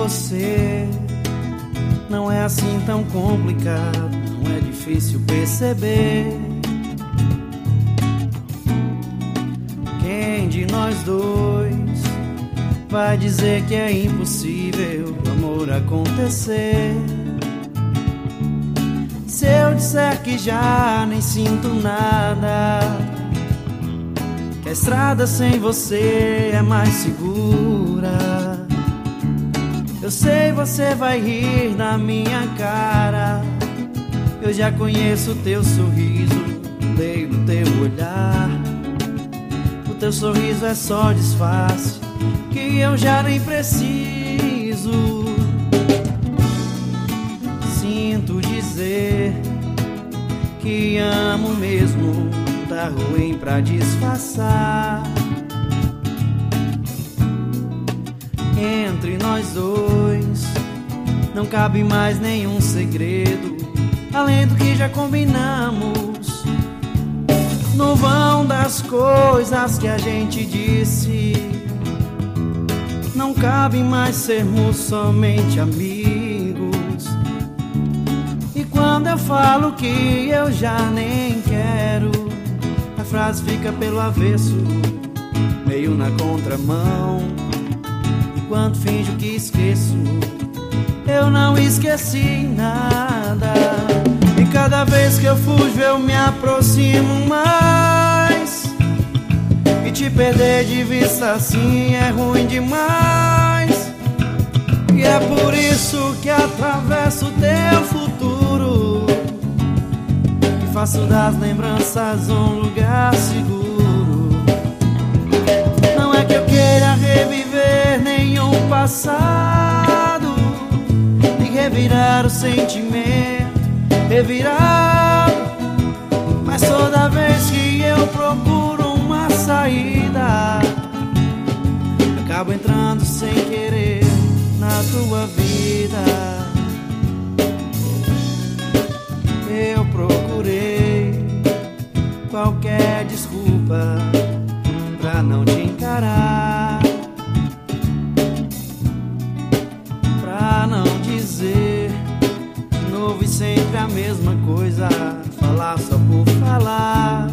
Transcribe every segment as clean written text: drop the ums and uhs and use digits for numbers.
você não é assim tão complicado, não é difícil perceber. Quem de nós dois vai dizer que é impossível o amor acontecer? Se eu disser que já nem sinto nada, que a estrada sem você é mais segura, eu sei você vai rir na minha cara. Eu já conheço o teu sorriso, leio no teu olhar. O teu sorriso é só disfarce que eu já nem preciso. Sinto dizer que amo mesmo, tá ruim pra disfarçar. Entre nós dois não cabe mais nenhum segredo, além do que já combinamos. No vão das coisas que a gente disse, não cabe mais sermos somente amigos. E quando eu falo que eu já nem quero, a frase fica pelo avesso, meio na contramão. Enquanto finjo que esqueço, eu não esqueci nada. E cada vez que eu fujo eu me aproximo mais, e te perder de vista assim é ruim demais. E é por isso que atravesso o teu futuro e faço das lembranças um lugar seguro. Não é que eu queira reviver nenhum passado e revirar o sentimento, revirar. Mas toda vez que eu procuro uma saída, acabo entrando sem querer na tua vida. Eu procurei qualquer desculpa pra não te encarar, pra não dizer de novo e sempre a mesma coisa, falar só por falar.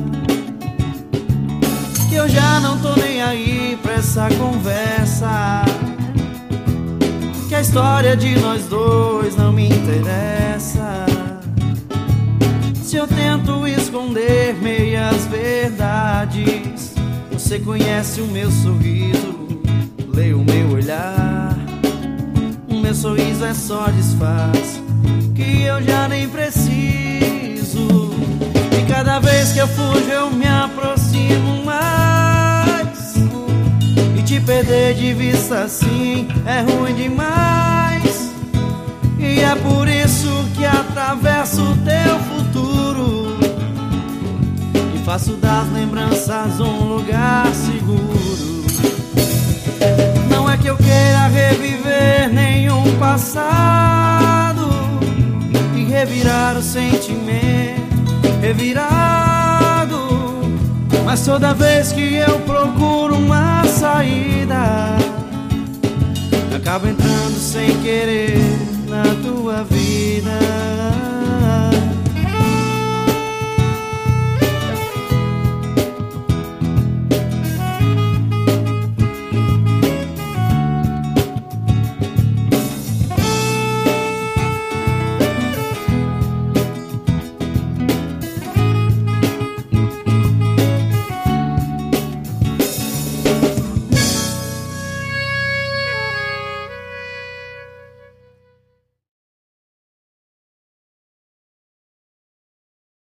Que eu já não tô nem aí pra essa conversa, que a história de nós dois não me interessa. Se eu tento esconder meias verdades, você conhece o meu sorriso, lê o meu olhar. O meu sorriso é só disfarce que eu já nem preciso. E cada vez que eu fujo eu me aproximo mais, e te perder de vista assim é ruim demais. E é por isso que atravesso o teu futuro e faço das lembranças um lugar seguro. Não é que eu queira reviver nenhum passado e revirar o sentimento, revirado. Mas toda vez que eu procuro uma saída, acabo entrando sem querer na tua vida.